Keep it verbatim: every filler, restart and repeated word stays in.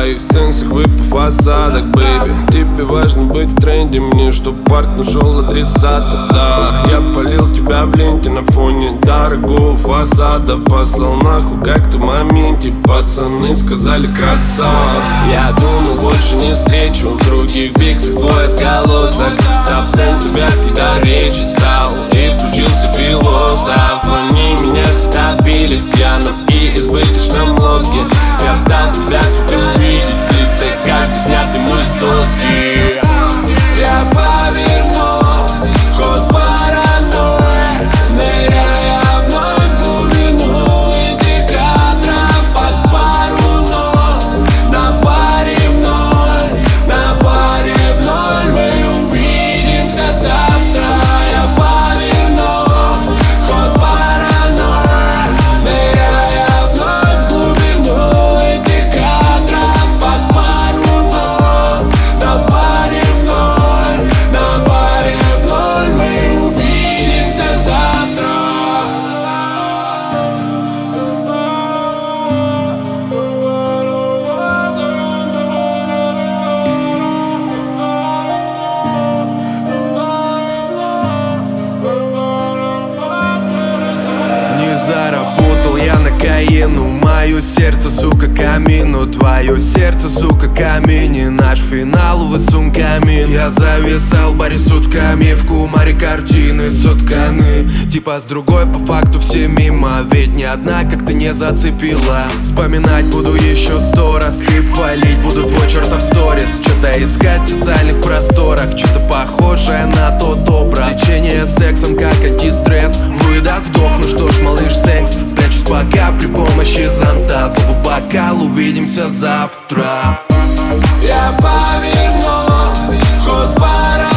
своих сенсах, выпив осадок, бэйби. Тебе важно быть в тренде, мне чтоб парк нашел адресата. Да, я полил тебя в ленте на фоне дорогого фасада. Послал нахуй как-то в моменте, пацаны сказали красава. Я думал, больше не встречу в других биксах твой отголосок. С абсентом вязки до речи стал и включился философ. Они меня всегда били в пьяном и избыточном мозге. Я стал тебя сука увидеть в лице каждый снятый мой соски. Я поверну ход паранойи, ныряя вновь в глубину индикаторов под пару ноль. На паре в ноль, на паре в ноль мы увидимся завтра. Я поверну ход паранойи, ныряя вновь в глубину индикаторов под пару ноль. На паре в ноль, на паре в ноль мы увидимся завтра. Не заработал я на каину, мое сердце, сука, камину. Твое сердце, сука, камень, наш финал, высун камин. Я зависал в баре сутками, в кумаре картины сотканы. Типа с другой по факту все мимо, ведь ни одна как-то не зацепила. Вспоминать буду еще сто раз и палить буду твой чертов сторис. Что-то искать в социальных просторах, что-то похожее на тот образ. Лечение сексом как антистресс, выдох, вдох, ну что ж, малыш, секс. Спрячусь пока при помощи зонта, зубы в бокал, увидимся завтра. Я поверну ход пара.